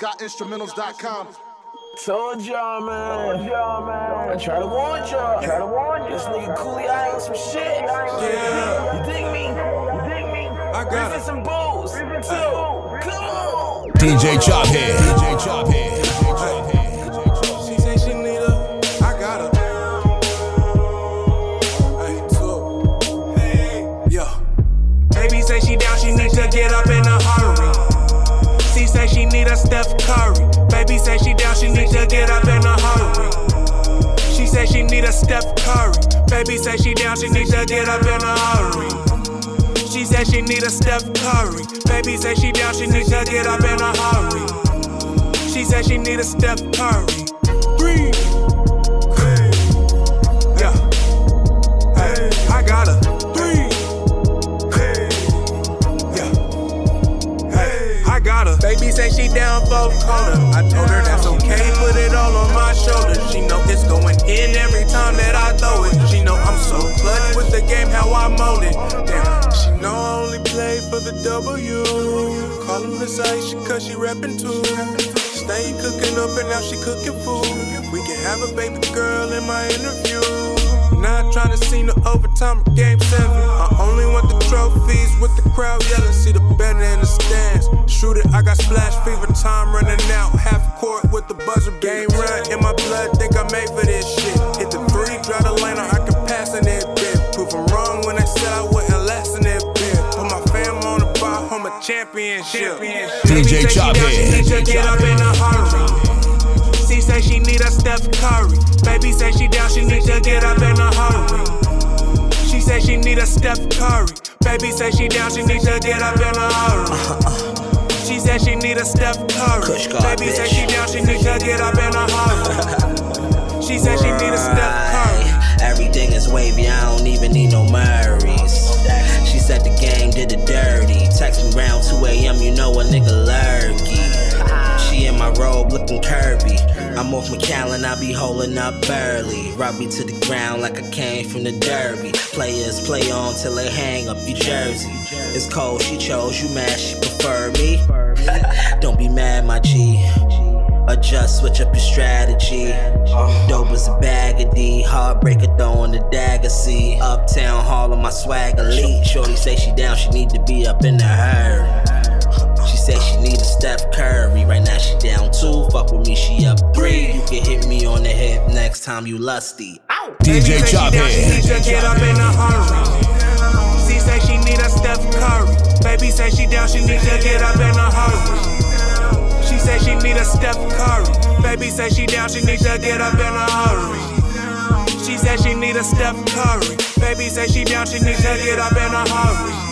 ScottInstrumentals.com. Told y'all, man. I try to warn y'all. This nigga Cooley, I ain't some shit. Yeah. You dig me? I got it. Some booze. Come on. DJ Chophead. She say she need her. I got her. Hey, talk. Hey, yeah. Baby say she down, she need to get up in a hurry. She say she need a Steph Curry. Baby say she down, she need to get up in a hurry. She say she need a Steph Curry. Baby say she down, she need to get up in a hurry. She said she need a Steph Curry. Baby say she down, she need to get up in a hurry. She said she need a Steph Curry. Breathe. Hey. Yeah. Hey. I got her. Breathe. Hey. Yeah. Hey. I got her. Baby say she down for a quarter. I told her that's okay, put it all on my shoulders. She know it's going in every time that I throw it. She know I'm so clutch with the game, how I mold it. Damn. No, I only play for the W. Call her Miss Aisha cause she rapping too. Stay cooking up and now she cooking food. We can have a baby girl in my interview. Not trying to see no overtime or game 7. I only want the trophies with the crowd yelling. See the better in the stands. Shoot it, I got splash fever, time running out. Half court with the buzzer. Game run in my blood, think I'm made for this shit. Hit the 3, drive the lane, I can pass in it, bitch. Prove I'm wrong when I said I wouldn't last in it. Championship. DJ Chophead. She need to get up in a hurry. She say she need a Steph Curry. Baby say she down, she need to get up in a hurry. She say she need a Steph Curry. Baby say she down, she need to get up in a hurry. She said she need a Steph Curry. Baby say she down, she need to get up in a hurry. She said she need a Steph Curry. Everything is wavy, I don't even need no Murrays. She said the game did it dirty. Text me round 2 a.m., you know a nigga lurky. She in my robe looking curvy. I'm off McAllen, I be holding up burly. Rob me to the ground like I came from the derby. Players play on till they hang up your jersey. It's cold, she chose you, mad, she preferred me. Don't be mad, my G. Adjust, switch up your strategy. Dope as a bag of D. Heartbreaker throwing the dagger, see. Uptown Hall on my swag elite. Shorty say she down, she need to be up in the hurry. She say she need a Steph Curry. Right now she down 2, fuck with me, she up 3. You can hit me on the hip next time you lusty. DJ Chophead. She need to get up in a hurry. She say she need a Steph Curry. Baby say she down, she need to get up in a hurry. She say she need a Steph Curry. Baby say she down, she need to get up in a hurry. She said she need a Steph Curry. Baby say she down, she need to get up in a hurry.